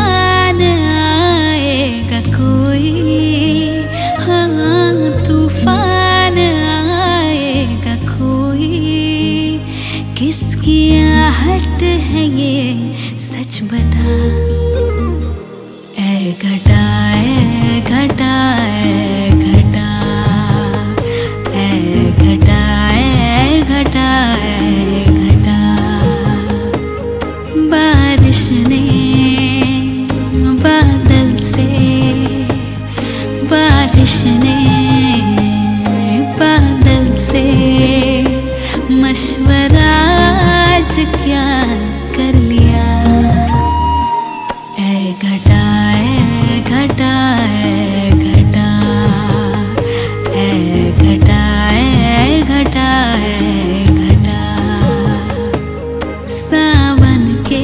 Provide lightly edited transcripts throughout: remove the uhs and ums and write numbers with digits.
तूफान आएगा कोई, हाँ तूफान आएगा कोई। किसकी आहट है ये सच बता। ऐ घटा ऐ घटा ऐ घटा, ऐ घटा ऐ घटा ऐ घटा। बारिश ने बादल से, बारिश ने बादल से मशवरा आज क्या कर लिया। ऐ घटा ऐ घटा ऐ घटा, ऐ घटा ऐ घटा ऐ घटा। सावन के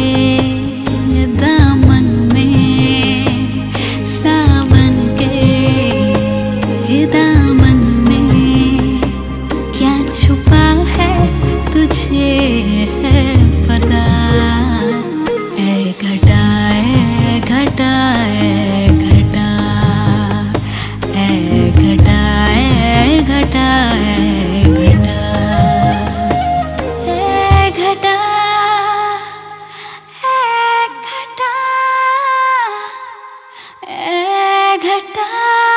दामन में, सावन के दामन में क्या छुपा है तुझे है पता। ऐ घटा ऐ घटा ऐ घटा, ऐ घटा ऐ घटा ऐ घटा। ऐ घटा ऐ घटा ऐ घटा।